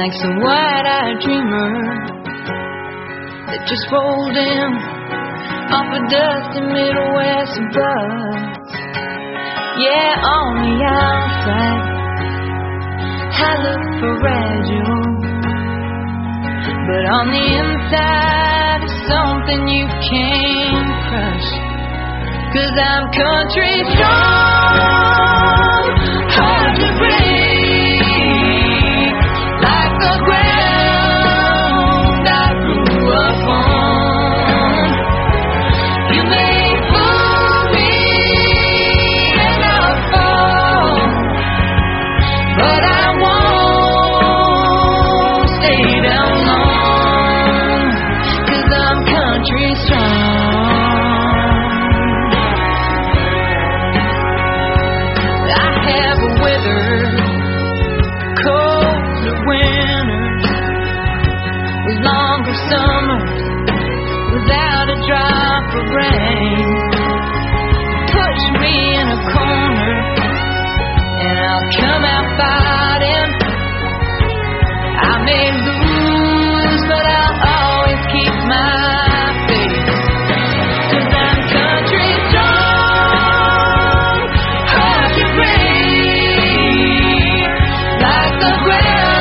like some wide-eyed dreamer that just rolled in off a dusty Midwest bus. Yeah, on the outside I look fragile, but on the inside is something you can't crush. 'Cause I'm country strong, hard to break, like the ground I grew up on. You may fool me and I'll fall, but I won't stay down long, 'cause I'm country strong. Without a drop of rain, push me in a corner and I'll come out fighting. I may lose, but I'll always keep my faith. 'Cause I'm country strong, hard to break, like the ground